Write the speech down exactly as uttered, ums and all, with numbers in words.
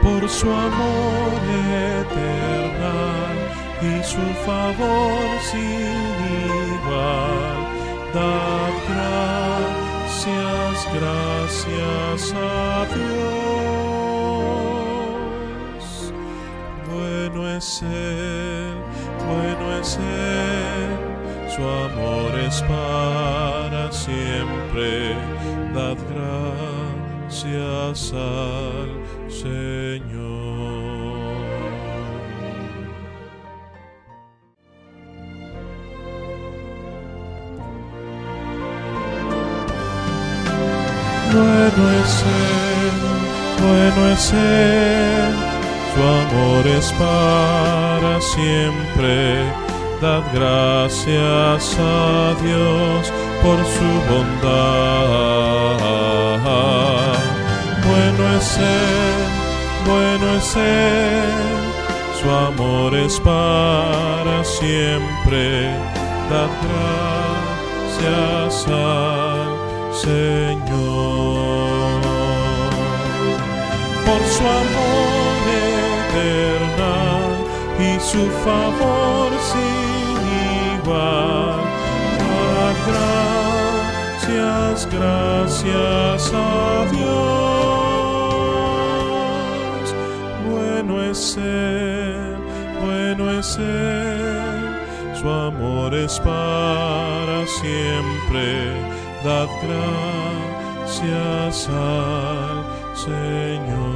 por su amor eternal y su favor sin igual. Dad gracias, gracias a Dios. Bueno es Él, bueno es Él, su amor es para siempre. Dad gracias al Señor. Bueno es Él, bueno es Él, su amor es para siempre. Dad gracias a Dios por su bondad. Bueno es Él, bueno es Él, su amor es para siempre. Dad gracias al Señor por su amor eternal y su favor sin igual. Dad gracias, gracias a Dios. Bueno es Él, bueno es Él, su amor es para siempre. Dad gracias al Señor.